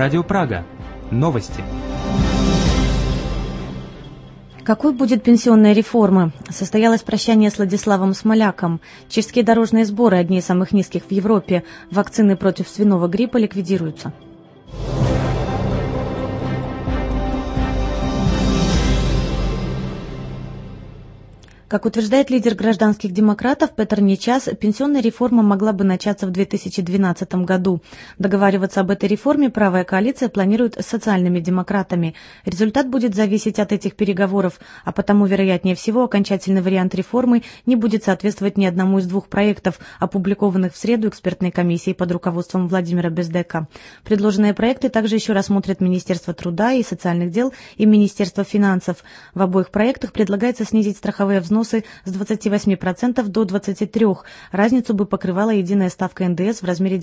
Радио Прага. Новости. Какой будет пенсионная реформа? Состоялось прощание с Владиславом Смоляком. Чешские дорожные сборы, одни из самых низких в Европе. Вакцины против свиного гриппа ликвидируются. Как утверждает лидер гражданских демократов Петр Нечас, пенсионная реформа могла бы начаться в 2012 году. Договариваться об этой реформе правая коалиция планирует с социальными демократами. Результат будет зависеть от этих переговоров, а потому, вероятнее всего, окончательный вариант реформы не будет соответствовать ни одному из двух проектов, опубликованных в среду экспертной комиссией под руководством Владимира Бездека. Предложенные проекты также еще рассмотрят Министерство труда и социальных дел и Министерство финансов. В обоих проектах предлагается снизить страховые взносы с 28% до 23%. Разницу бы покрывала единая ставка НДС в размере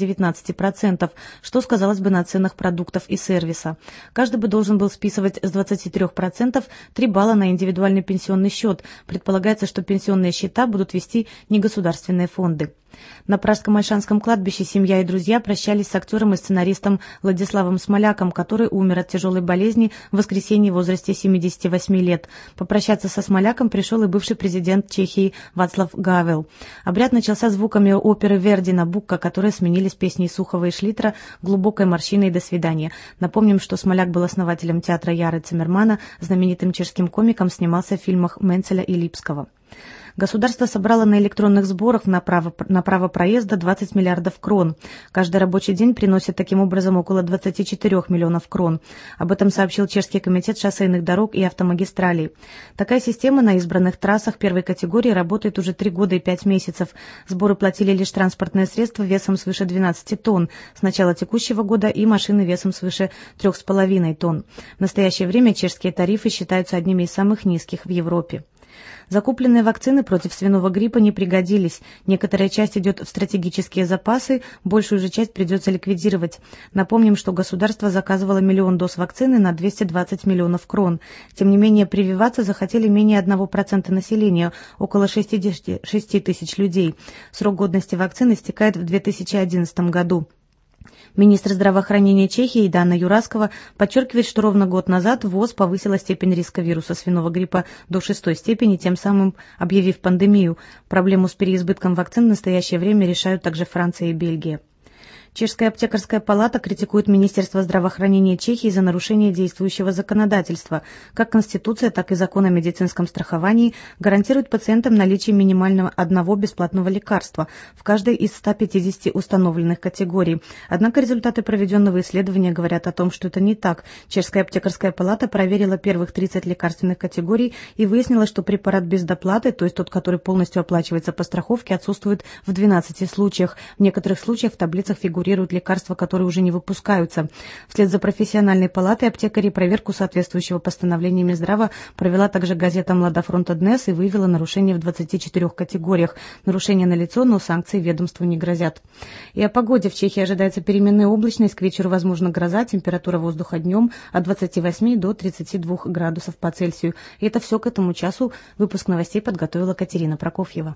19%, что сказалось бы на ценах продуктов и сервиса. Каждый бы должен был списывать с 23% 3 балла на индивидуальный пенсионный счет. Предполагается, что пенсионные счета будут вести негосударственные фонды. На Пражском Ольшанском кладбище семья и друзья прощались с актером и сценаристом Владиславом Смоляком, который умер от тяжелой болезни в воскресенье в возрасте 78 лет. Попрощаться со Смоляком пришел и бывший президент Чехии Вацлав Гавел. Обряд начался звуками оперы Верди «Набукко», которые сменились песней Сухова и Шлитера «Глубокой морщиной до свидания». Напомним, что Смоляк был основателем театра Яры Циммермана, знаменитым чешским комиком, снимался в фильмах Менцеля и Липского. Государство собрало на электронных сборах на право проезда 20 миллиардов крон. Каждый рабочий день приносит таким образом около 24 миллионов крон. Об этом сообщил Чешский комитет шоссейных дорог и автомагистралей. Такая система на избранных трассах первой категории работает уже 3 года и 5 месяцев. Сборы платили лишь транспортные средства весом свыше 12 тонн с начала текущего года и машины весом свыше 3,5 тонн. В настоящее время чешские тарифы считаются одними из самых низких в Европе. Закупленные вакцины против свиного гриппа не пригодились. Некоторая часть идет в стратегические запасы, большую же часть придется ликвидировать. Напомним, что государство заказывало 1 миллион доз вакцины на 220 миллионов крон. Тем не менее, прививаться захотели менее 1% населения, около 66 тысяч людей. Срок годности вакцины истекает в 2011 году. Министр здравоохранения Чехии Дана Юраскова подчеркивает, что ровно год назад ВОЗ повысила степень риска вируса свиного гриппа до 6 степени, тем самым объявив пандемию. Проблему с переизбытком вакцин в настоящее время решают также Франция и Бельгия. Чешская аптекарская палата критикует Министерство здравоохранения Чехии за нарушение действующего законодательства. Как Конституция, так и Закон о медицинском страховании гарантируют пациентам наличие минимального одного бесплатного лекарства в каждой из 150 установленных категорий. Однако результаты проведенного исследования говорят о том, что это не так. Чешская аптекарская палата проверила первых 30 лекарственных категорий и выяснила, что препарат без доплаты, то есть тот, который полностью оплачивается по страховке, отсутствует в 12 случаях. В некоторых случаях в таблицах фигурируют лекарства, которые уже не выпускаются. Вслед за профессиональной палатой аптекарей проверку соответствующего постановления Минздрава провела также газета «Младофронт Днес» и выявила нарушения в 24 категориях. Нарушения налицо, но санкции ведомству не грозят. И о погоде. В Чехии ожидается переменная облачность, к вечеру возможна гроза, температура воздуха днем от 28 до 32 градусов по Цельсию. И это все к этому часу. Выпуск новостей подготовила Катерина Прокофьева.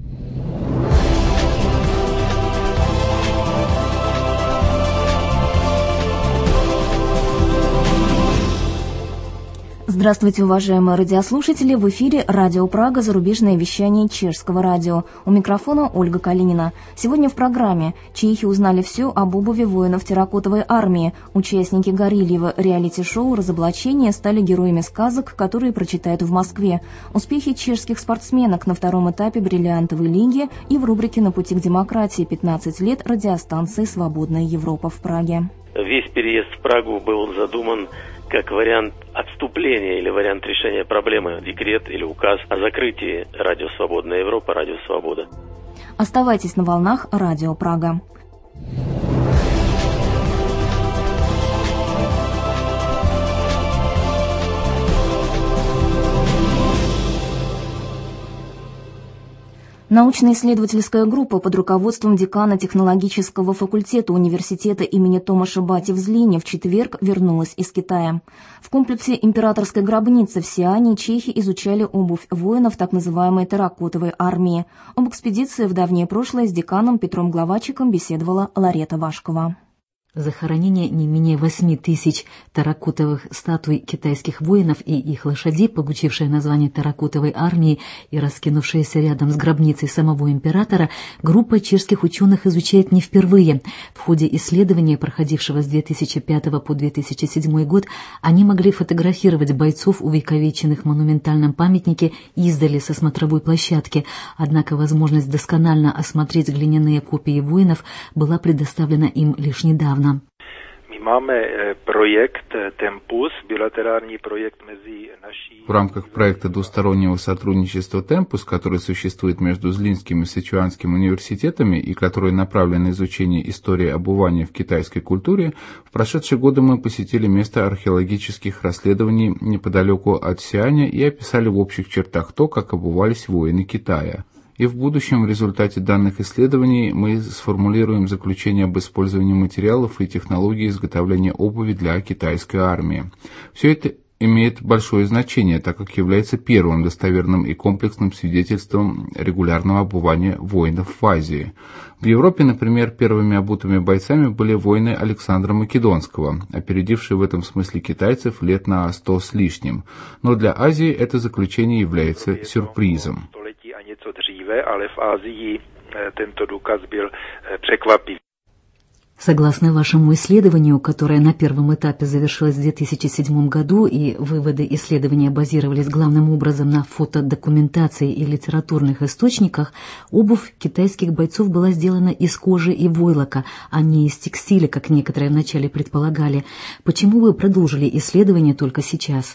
Здравствуйте, уважаемые радиослушатели! В эфире «Радио Прага», зарубежное вещание чешского радио. У микрофона Ольга Калинина. Сегодня в программе чехи узнали все об обуви воинов терракотовой армии. Участники Горильева реалити-шоу «Разоблачение» стали героями сказок, которые прочитают в Москве. Успехи чешских спортсменок на втором этапе бриллиантовой лиги и в рубрике «На пути к демократии» 15 лет радиостанции «Свободная Европа» в Праге. Весь переезд в Прагу был задуман как вариант отступления или вариант решения проблемы, декрет или указ о закрытии радио «Свободная Европа», радио «Свобода». Оставайтесь на волнах «Радио Прага». Научно-исследовательская группа под руководством декана технологического факультета университета имени Томаша Бати в Злине в четверг вернулась из Китая. В комплексе императорской гробницы в Сиане чехи изучали обувь воинов так называемой терракотовой армии. Об экспедиции в давнее прошлое с деканом Петром Главачиком беседовала Ларета Вашкова. Захоронение не менее 8 тысяч терракотовых статуй китайских воинов и их лошадей, получившее название терракотовой армии и раскинувшееся рядом с гробницей самого императора, группа чешских ученых изучает не впервые. В ходе исследования, проходившего с 2005 по 2007 год, они могли фотографировать бойцов, увековеченных в монументальном памятнике, издали со смотровой площадки. Однако возможность досконально осмотреть глиняные копии воинов была предоставлена им лишь недавно. В рамках проекта двустороннего сотрудничества «Темпус», который существует между Злинским и Сычуанским университетами и который направлен на изучение истории обувания в китайской культуре, в прошедшие годы мы посетили место археологических расследований неподалеку от Сианя и описали в общих чертах то, как обувались воины Китая. И в будущем в результате данных исследований мы сформулируем заключение об использовании материалов и технологий изготовления обуви для китайской армии. Все это имеет большое значение, так как является первым достоверным и комплексным свидетельством регулярного обувания воинов в Азии. В Европе, например, первыми обутыми бойцами были воины Александра Македонского, опередившие в этом смысле китайцев лет на 100 с лишним. Но для Азии это заключение является сюрпризом. Ale v Ázii tento důkaz byl překvapivý. Согласно вашему исследованию, которое на первом этапе завершилось в 2007 году, и выводы исследования базировались главным образом на фотодокументации и литературных источниках, обувь китайских бойцов была сделана из кожи и войлока, а не из текстиля, как некоторые вначале предполагали. Почему вы продолжили исследование только сейчас?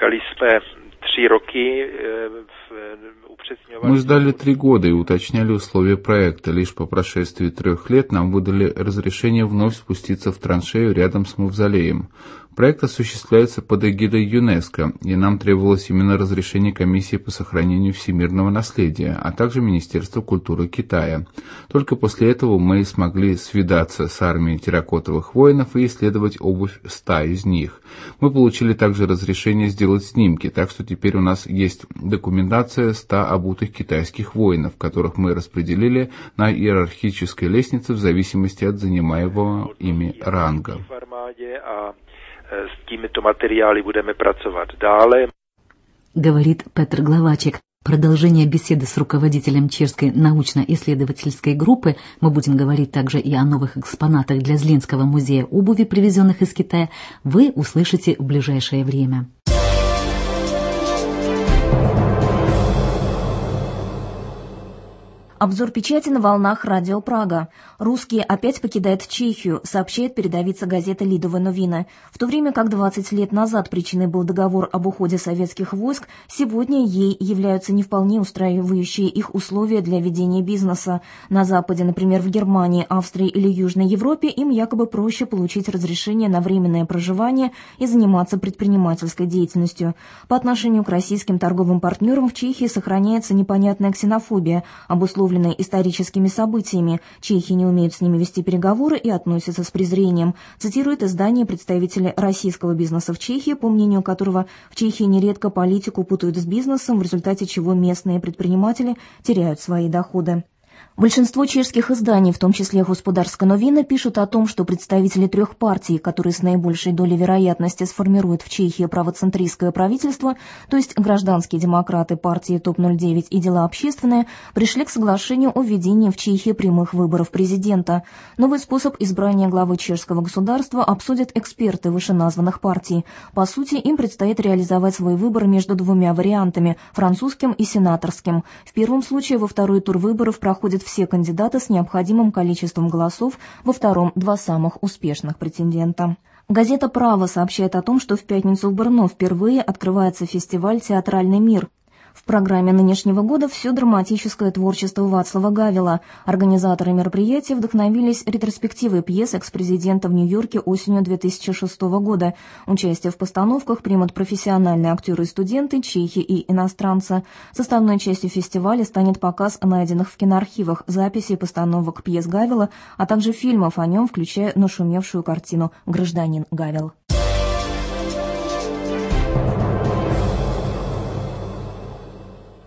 Мы ждали 3 года и уточняли условия проекта. Лишь по прошествии 3 лет нам выдали разрешение вновь спуститься в траншею рядом с мавзолеем. Проект осуществляется под эгидой ЮНЕСКО, и нам требовалось именно разрешение комиссии по сохранению всемирного наследия, а также Министерства культуры Китая. Только после этого мы смогли свидаться с армией терракотовых воинов и исследовать обувь 100 из них. Мы получили также разрешение сделать снимки, так что теперь у нас есть документация 100 обутых китайских воинов, которых мы распределили на иерархической лестнице в зависимости от занимаемого ими ранга. S těmito materiály budeme pracovat dále. Говорит Петр Главачек. Продолжение беседы с руководителем чешской научно-исследовательской группы, мы будем говорить также и о новых экспонатах для Злинского музея обуви, привезенных из Китая, вы услышите в ближайшее время. Обзор печати на волнах Радио Прага. Русские опять покидают Чехию, сообщает передовица газеты «Лидовые новины». В то время как 20 лет назад причиной был договор об уходе советских войск, сегодня ей являются не вполне устраивающие их условия для ведения бизнеса. На Западе, например, в Германии, Австрии или Южной Европе, им якобы проще получить разрешение на временное проживание и заниматься предпринимательской деятельностью. По отношению к российским торговым партнерам в Чехии сохраняется непонятная ксенофобия, обусловленная историческими событиями. Чехи не умеют с ними вести переговоры и относятся с презрением, цитирует издание представители российского бизнеса в Чехии, по мнению которого в Чехии нередко политику путают с бизнесом, в результате чего местные предприниматели теряют свои доходы. Большинство чешских изданий, в том числе «Господарская новина», пишут о том, что представители 3 партий, которые с наибольшей долей вероятности сформируют в Чехии правоцентристское правительство, то есть гражданские демократы, партии ТОП-09 и Дела общественные, пришли к соглашению о введении в Чехии прямых выборов президента. Новый способ избрания главы чешского государства обсудят эксперты вышеназванных партий. По сути, им предстоит реализовать свой выбор между 2 вариантами – французским и сенаторским. В первом случае во второй тур выборов проходят все кандидаты с необходимым количеством голосов, во втором 2 самых успешных претендента. Газета «Право» сообщает о том, что в пятницу в Брно впервые открывается фестиваль «Театральный мир». В программе нынешнего года все драматическое творчество Вацлава Гавела. Организаторы мероприятия вдохновились ретроспективой пьес экс-президента в Нью-Йорке осенью 2006 года. Участие в постановках примут профессиональные актеры и студенты, чехи и иностранцы. Составной частью фестиваля станет показ найденных в киноархивах записей постановок пьес Гавела, а также фильмов о нем, включая нашумевшую картину «Гражданин Гавел». В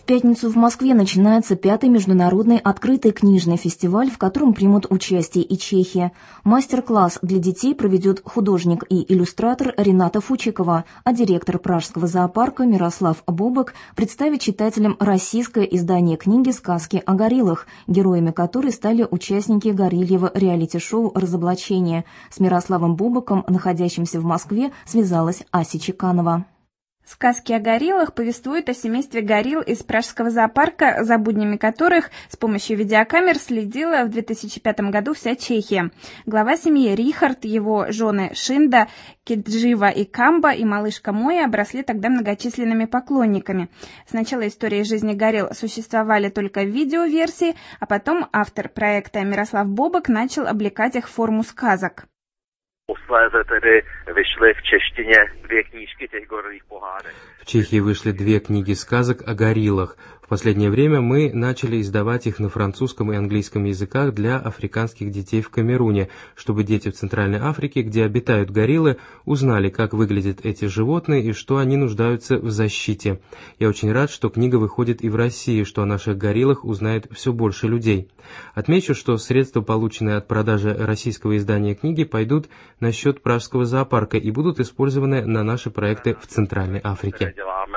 пятницу в Москве начинается 5-й международный открытый книжный фестиваль, в котором примут участие и Чехия. Мастер-класс для детей проведет художник и иллюстратор Рената Фучикова, а директор Пражского зоопарка Мирослав Бобок представит читателям российское издание книги «Сказки о гориллах», героями которой стали участники горилльего реалити-шоу «Разоблачение». С Мирославом Бобоком, находящимся в Москве, связалась Ася Чеканова. «Сказки о гориллах» повествуют о семействе горилл из Пражского зоопарка, за буднями которых с помощью видеокамер следила в 2005 году вся Чехия. Глава семьи Рихард, его жены Шинда, Кеджива и Камба и малышка Моя обросли тогда многочисленными поклонниками. Сначала истории жизни горилл существовали только в видеоверсии, а потом автор проекта Мирослав Бобок начал облекать их в форму сказок. Posléze tedy vyšly v češtině 2 knížky těch gorilích pohádek. В Чехии вышли 2 книги сказок о гориллах. В последнее время мы начали издавать их на французском и английском языках для африканских детей в Камеруне, чтобы дети в Центральной Африке, где обитают гориллы, узнали, как выглядят эти животные и что они нуждаются в защите. Я очень рад, что книга выходит и в России, что о наших гориллах узнает все больше людей. Отмечу, что средства, полученные от продажи российского издания книги, пойдут на счет Пражского зоопарка и будут использованы на наши проекты в Центральной Африке.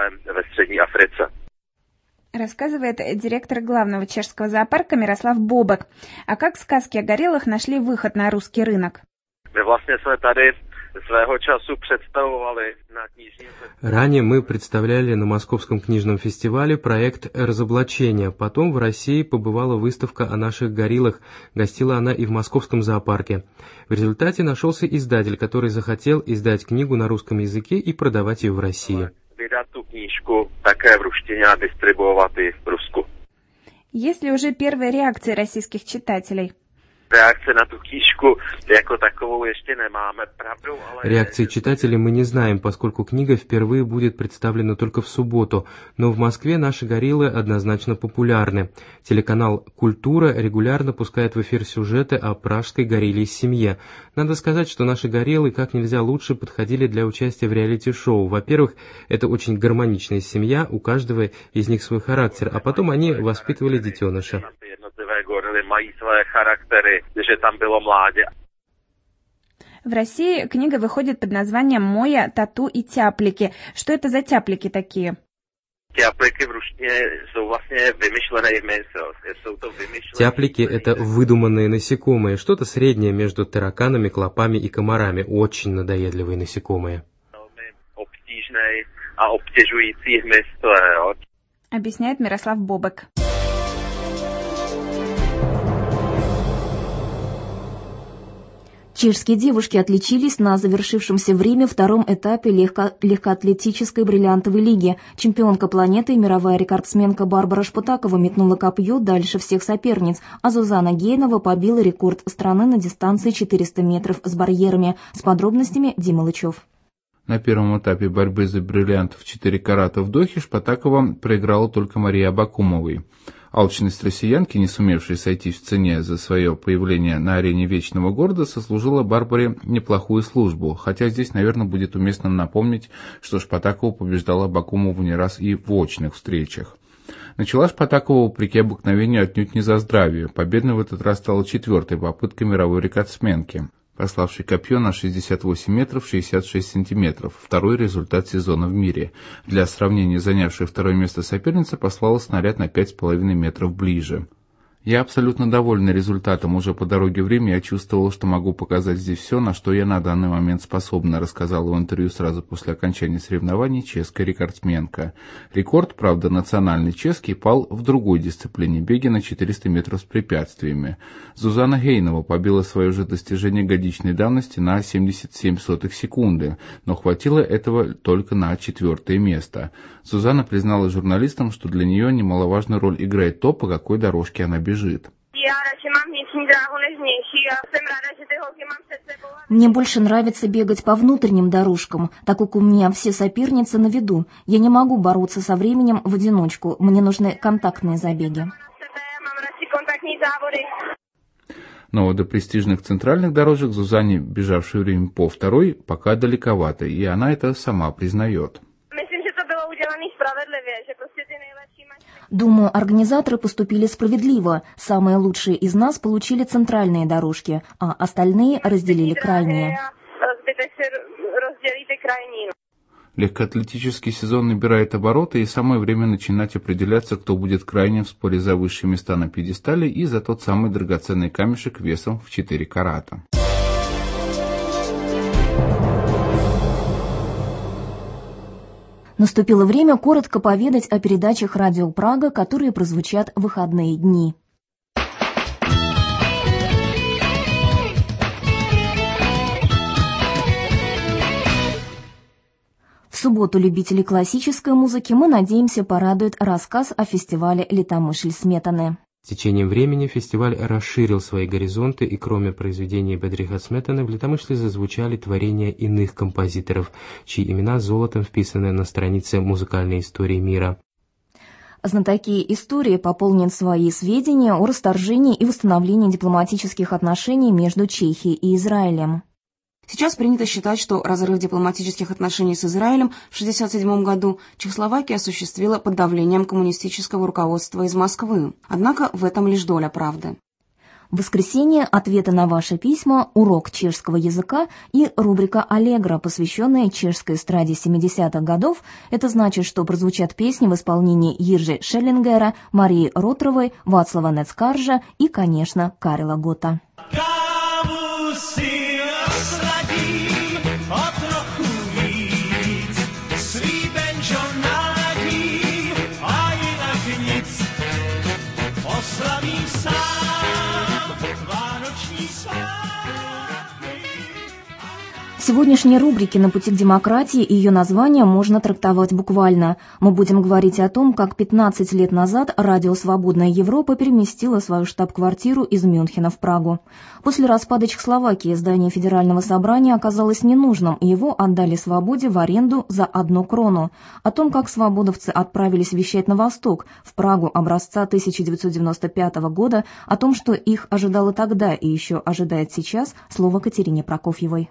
Рассказывает директор главного чешского зоопарка Мирослав Бобок. А как сказки о гориллах нашли выход на русский рынок? Ранее мы представляли на Московском книжном фестивале проект «Разоблачение». Потом в России побывала выставка о наших гориллах, гостила она и в Московском зоопарке. В результате нашелся издатель, который захотел издать книгу на русском языке и продавать ее в России. Есть ли уже первые реакции российских читателей? Реакции читателей мы не знаем, поскольку книга впервые будет представлена только в субботу, но в Москве наши гориллы однозначно популярны. Телеканал «Культура» регулярно пускает в эфир сюжеты о пражской гориллей семье. Надо сказать, что наши гориллы как нельзя лучше подходили для участия в реалити-шоу. Во-первых, это очень гармоничная семья, у каждого из них свой характер, а потом они воспитывали детеныша. В России книга выходит под названием «Моя, Тату и тяплики». Что это за тяплики такие? Тяплики – это выдуманные насекомые, что-то среднее между тараканами, клопами и комарами. Очень надоедливые насекомые. Объясняет Мирослав Бобок. Чешские девушки отличились на завершившемся в Риме втором этапе легкоатлетической бриллиантовой лиги. Чемпионка планеты и мировая рекордсменка Барбара Шпатакова метнула копье дальше всех соперниц, а Зузана Гейнова побила рекорд страны на дистанции 400 метров с барьерами. С подробностями Дима Лычев. На первом этапе борьбы за бриллиант в 4 карата в Дохе Шпатакова проиграла только Марии Абакумовой. Алчность россиянки, не сумевшей сойтись в цене за свое появление на арене вечного города, сослужила Барбаре неплохую службу, хотя здесь, наверное, будет уместно напомнить, что Шпатакова побеждала Абакумову не раз и в очных встречах. Начала Шпатакова, вопреки обыкновению, отнюдь не за здравие. Победной в этот раз стала 4-й попыткой мировой рекордсменки, пославший копье на 68 метров 66 сантиметров, второй результат сезона в мире. Для сравнения, занявшая второе место соперница послала снаряд на 5,5 метров ближе. Я абсолютно довольна результатом. Уже по дороге в Рим я чувствовала, что могу показать здесь все, на что я на данный момент способна, рассказала в интервью сразу после окончания соревнований чешская рекордсменка. Рекорд, правда, национальный чешский, пал в другой дисциплине – беге на 400 метров с препятствиями. Зузана Гейнова побила свое же достижение годичной давности на 0,77 секунды, но хватило этого только на 4-е место. Зузана признала журналистам, что для нее немаловажную роль играет то, по какой дорожке она бежит. Мне больше нравится бегать по внутренним дорожкам, так как у меня все соперницы на виду. Я не могу бороться со временем в одиночку, мне нужны контактные забеги. Но до престижных центральных дорожек Зузане, бежавшей в Рим по 2-й, пока далековато, и она это сама признает. Думаю, организаторы поступили справедливо. Самые лучшие из нас получили центральные дорожки, а остальные разделили крайние. Легкоатлетический сезон набирает обороты, и самое время начинать определяться, кто будет крайним в споре за высшие места на пьедестале и за тот самый драгоценный камешек весом в 4 карата. Наступило время коротко поведать о передачах «Радио Прага», которые прозвучат в выходные дни. В субботу любителей классической музыки, мы надеемся, порадует рассказ о фестивале «Летомышль Сметаны». С течением времени фестиваль расширил свои горизонты, и кроме произведений Бедриха Сметаны в Летомышле зазвучали творения иных композиторов, чьи имена золотом вписаны на странице музыкальной истории мира. Знатоки истории пополнят свои сведения о расторжении и восстановлении дипломатических отношений между Чехией и Израилем. Сейчас принято считать, что разрыв дипломатических отношений с Израилем в 1967 году Чехословакия осуществила под давлением коммунистического руководства из Москвы. Однако в этом лишь доля правды. В воскресенье ответы на ваши письма, урок чешского языка и рубрика «Аллегро», посвященная чешской эстраде 70-х годов. Это значит, что прозвучат песни в исполнении Иржи Шеллингера, Марии Ротровой, Вацлава Нецкаржа и, конечно, Карела Гота. В сегодняшней рубрике «На пути к демократии» и ее название можно трактовать буквально. Мы будем говорить о том, как 15 лет назад радио «Свободная Европа» переместило свою штаб-квартиру из Мюнхена в Прагу. После распада Чехословакии здание Федерального собрания оказалось ненужным, и его отдали «Свободе» в аренду за 1 крону. О том, как свободовцы отправились вещать на восток, в Прагу образца 1995 года, о том, что их ожидало тогда и еще ожидает сейчас, слово Катерине Прокофьевой.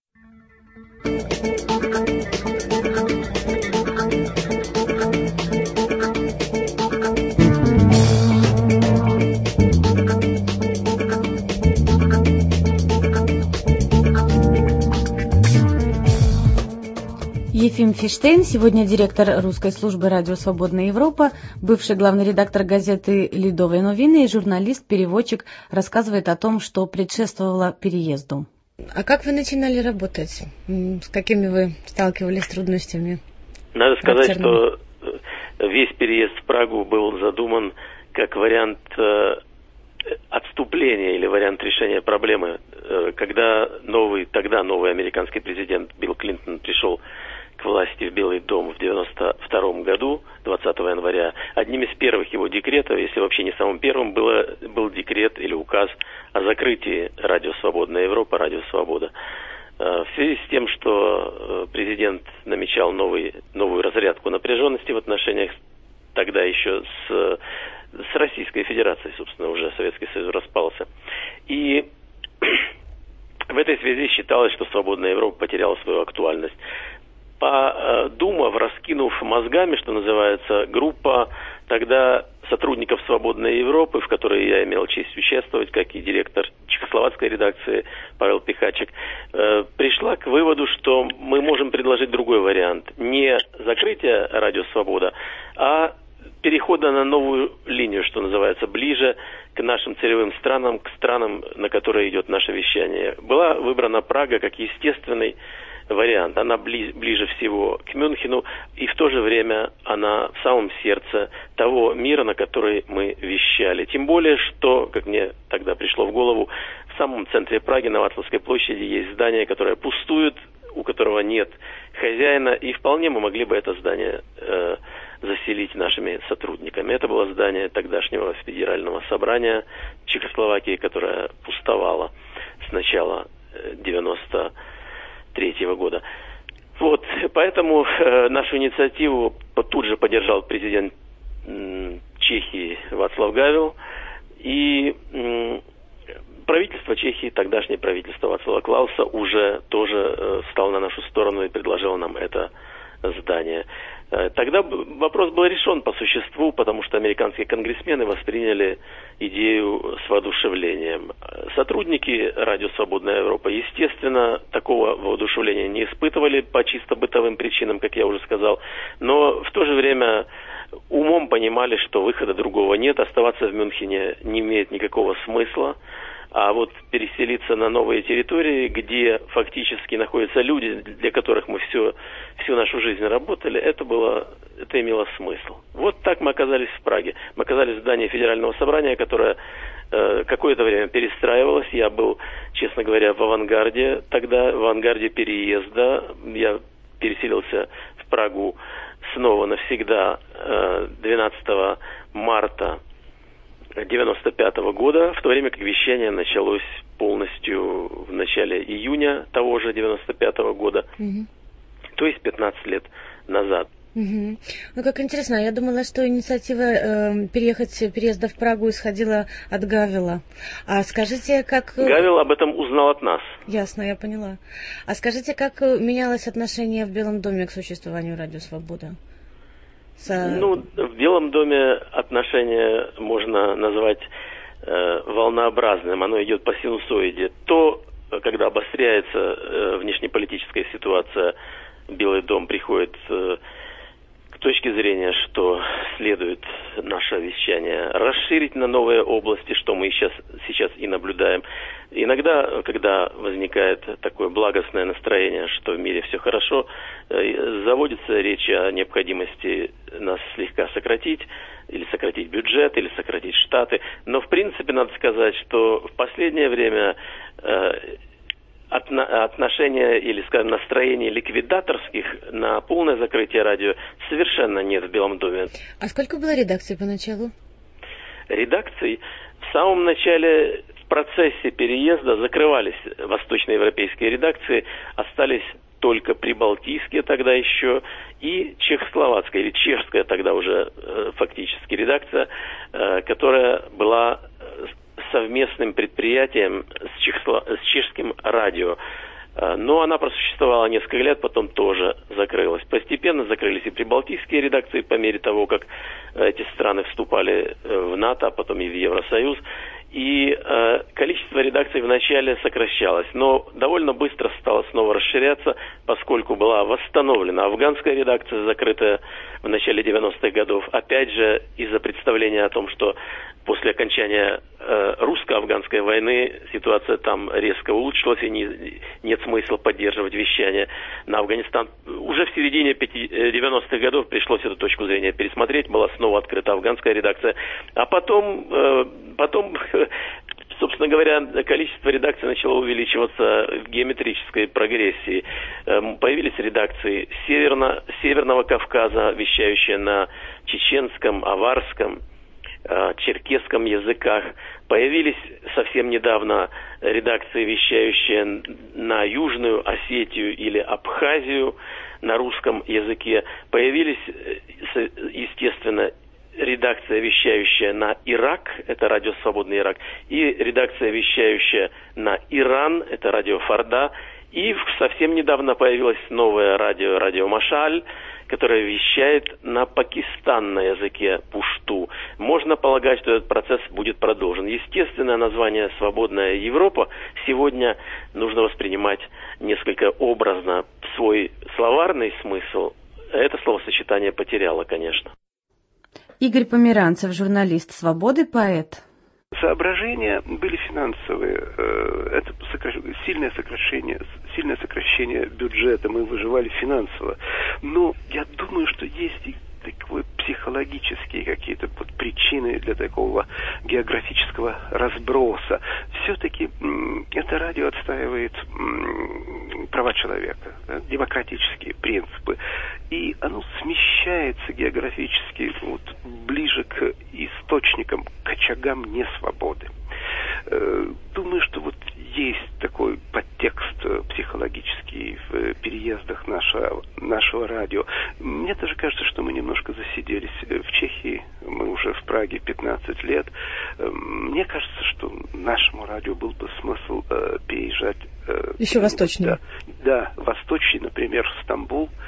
Ефим Фиштейн, сегодня директор русской службы «Радио Свободная Европа», бывший главный редактор газеты «Ледовые новины» и журналист-переводчик, рассказывает о том, что предшествовало переезду. А как вы начинали работать? С какими вы сталкивались трудностями? Надо сказать, что весь переезд в Прагу был задуман как вариант отступления или вариант решения проблемы. Когда тогда новый американский президент Билл Клинтон пришел к власти в Белый дом в 1992 году, 20 января, одним из первых его декретов, если вообще не самым первым, был декрет или указ о закрытии радио «Свободная Европа», радио «Свобода». В связи с тем, что президент намечал новую разрядку напряженности в отношениях тогда еще с Российской Федерацией, собственно, уже Советский Союз распался. И в этой связи считалось, что «Свободная Европа» потеряла свою актуальность. Подумав, раскинув мозгами, что называется, группа тогда сотрудников «Свободной Европы», в которой я имел честь участвовать, как и директор чехословацкой редакции Павел Пихачек, пришла к выводу, что мы можем предложить другой вариант. Не закрытие радио «Свобода», а перехода на новую линию, что называется, ближе к нашим целевым странам, к странам, на которые идет наше вещание. Была выбрана Прага как естественный вариант. Она ближе всего к Мюнхену, и в то же время она в самом сердце того мира, на который мы вещали. Тем более, что, как мне тогда пришло в голову, в самом центре Праги, на Вацлавской площади, есть здание, которое пустует, у которого нет хозяина, и вполне мы могли бы это здание заселить нашими сотрудниками. Это было здание тогдашнего Федерального собрания Чехословакии, которое пустовало с начала 1993 года. Вот, поэтому нашу инициативу тут же поддержал президент Чехии Вацлав Гавел, и правительство Чехии, тогдашнее правительство Вацлава Клауса, уже тоже встало на нашу сторону и предложило нам это здание. Тогда вопрос был решен по существу, потому что американские конгрессмены восприняли идею с воодушевлением. Сотрудники Радио Свободная Европа, естественно, такого воодушевления не испытывали по чисто бытовым причинам, как я уже сказал, но в то же время умом понимали, что выхода другого нет, оставаться в Мюнхене не имеет никакого смысла. А вот переселиться на новые территории, где фактически находятся люди, для которых мы всю нашу жизнь работали, это имело смысл. Вот так мы оказались в Праге. Мы оказались в здании Федерального собрания, которое какое-то время перестраивалось. Я был, честно говоря, в авангарде переезда. Я переселился в Прагу снова навсегда 12 марта 1995 года, в то время как вещание началось полностью в начале июня того же 1995 года, то есть 15 лет назад. Ну, как интересно, я думала, что инициатива переезда в Прагу исходила от Гавела. А скажите, как... Гавел об этом узнал от нас. Ясно, я поняла. А скажите, как менялось отношение в Белом доме к существованию Радио Свобода? В Белом доме отношение можно назвать волнообразным. Оно идет по синусоиде. То, когда обостряется внешнеполитическая ситуация, Белый дом приходит к точке зрения, что следует наше вещание расширить на новые области, что мы сейчас и наблюдаем. Иногда, когда возникает такое благостное настроение, что в мире все хорошо, заводится речь о необходимости нас слегка сократить, или сократить бюджет, или сократить штаты. Но, в принципе, надо сказать, что в последнее время отношения или, скажем, настроения ликвидаторских на полное закрытие радио совершенно нет в Белом доме. А сколько было редакций поначалу? Редакций в самом начале, в процессе переезда закрывались восточноевропейские редакции, остались только прибалтийские тогда еще и чехословацкая или чешская тогда уже фактически редакция, которая была совместным предприятием с чешским радио. Но она просуществовала несколько лет, потом тоже закрылась. Постепенно закрылись и прибалтийские редакции по мере того, как эти страны вступали в НАТО, а потом и в Евросоюз. И количество редакций вначале сокращалось, но довольно быстро стало снова расширяться, поскольку была восстановлена афганская редакция, закрытая в начале 90-х годов. Опять же, из-за представления о том, что после окончания русско-афганской войны ситуация там резко улучшилась, и нет смысла поддерживать вещание на Афганистан. Уже в середине 90-х годов пришлось эту точку зрения пересмотреть, была снова открыта афганская редакция. А потом, собственно говоря, количество редакций начало увеличиваться в геометрической прогрессии. Появились редакции Северного Кавказа, вещающие на чеченском, аварском, черкесском языках. Появились совсем недавно редакции, вещающие на Южную Осетию или Абхазию на русском языке. Появились, естественно, редакция, вещающая на Ирак, это радио «Свободный Ирак», и редакция, вещающая на Иран, это радио «Фарда», и совсем недавно появилось новое радио «Машаль», которое вещает на Пакистан на языке пушту. Можно полагать, что этот процесс будет продолжен. Естественное название «Свободная Европа» сегодня нужно воспринимать несколько образно. Свой словарный смысл это словосочетание потеряло, конечно. Игорь Померанцев, журналист «Свободы», поэт. Соображения были финансовые. Это сильное сокращение бюджета. Мы выживали финансово. Но я думаю, что есть и такие психологические какие-то причины для такого географического разброса. Все-таки это радио отстаивает права человека, демократические принципы. И оно смещается географически ближе к источникам, к очагам несвободы. Думаю, что есть такой подтекст психологический в переездах нашего радио. Мне даже кажется, что мы немножко засиделись в Чехии. Мы уже в Праге 15 лет. Мне кажется, что нашему радио был бы смысл переезжать... Еще восточнее. Да, восточнее, например, в Стамбул.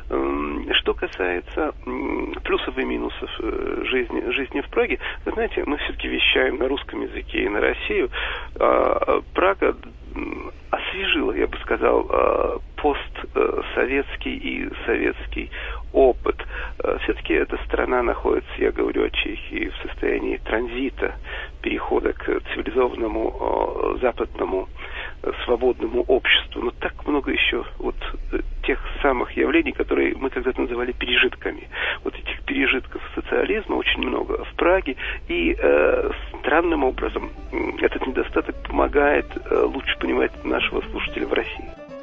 Что касается плюсов и минусов жизни в Праге, вы знаете, мы все-таки вещаем на русском языке и на Россию. Прага освежила, я бы сказал, постсоветский и советский опыт. Все-таки эта страна находится, я говорю о Чехии, в состоянии транзита, перехода к цивилизованному западному свободному обществу. Но так много еще вот тех самых явлений, которые мы когда-то называли пережитками. Вот этих пережитков социализма очень много в Праге, и странным образом этот недостаток помогает лучше понимать нашего слушателя в России.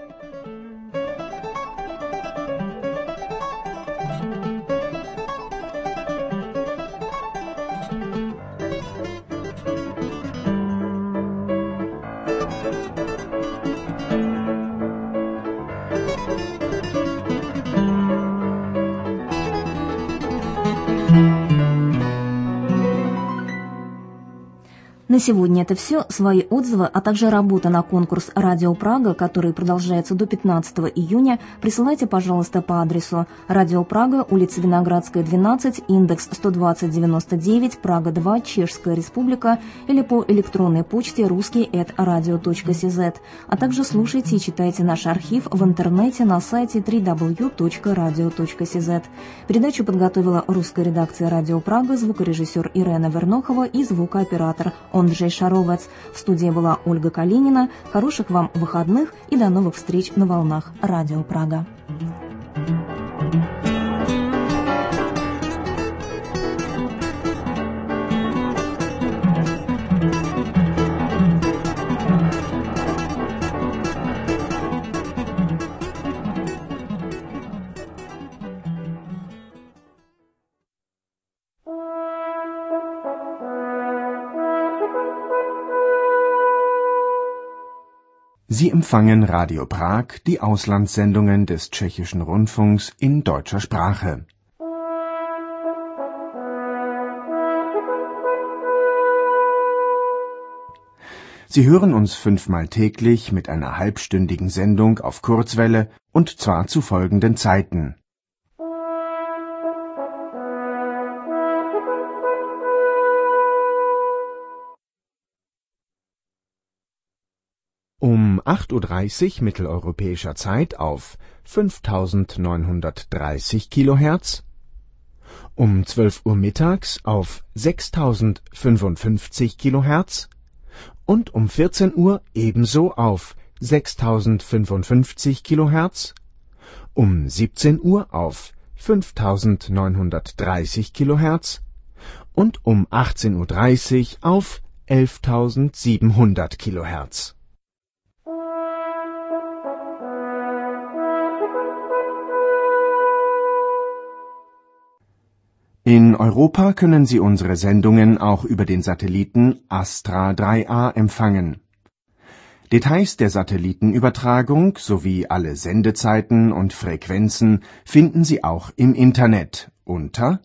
На сегодня это все. Свои отзывы, а также работа на конкурс «Радио Прага», который продолжается до 15 июня, присылайте, пожалуйста, по адресу Радио Прага, улица Виноградская, 12, индекс 12099, Прага 2, Чешская Республика, или по электронной почте rusский@radio.cz. А также слушайте и читайте наш архив в интернете на сайте www.radio.cz. Передачу подготовила русская редакция «Радио Прага», звукорежиссер Ирена Вернохова и звукооператор Андрей Шаровец. В студии была Ольга Калинина. Хороших вам выходных и до новых встреч на волнах Радио Прага. Sie empfangen Radio Prag, die Auslandssendungen des Tschechischen Rundfunks in deutscher Sprache. Sie hören uns 5-mal täglich mit einer halbstündigen Sendung auf Kurzwelle und zwar zu folgenden Zeiten: um 8:30 Uhr mitteleuropäischer Zeit auf 5930 kHz, um 12 Uhr mittags auf 6055 kHz und um 14 Uhr ebenso auf 6055 kHz, um 17 Uhr auf 5930 kHz und um 18:30 Uhr auf 11700 kHz. In Europa können Sie unsere Sendungen auch über den Satelliten Astra 3A empfangen. Details der Satellitenübertragung sowie alle Sendezeiten und Frequenzen finden Sie auch im Internet unter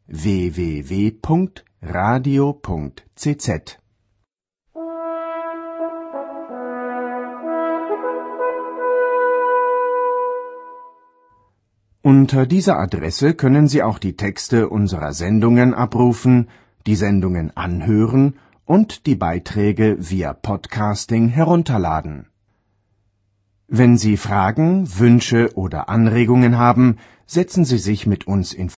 www.radio.cz. Unter dieser Adresse können Sie auch die Texte unserer Sendungen abrufen, die Sendungen anhören und die Beiträge via Podcasting herunterladen. Wenn Sie Fragen, Wünsche oder Anregungen haben, setzen Sie sich mit uns in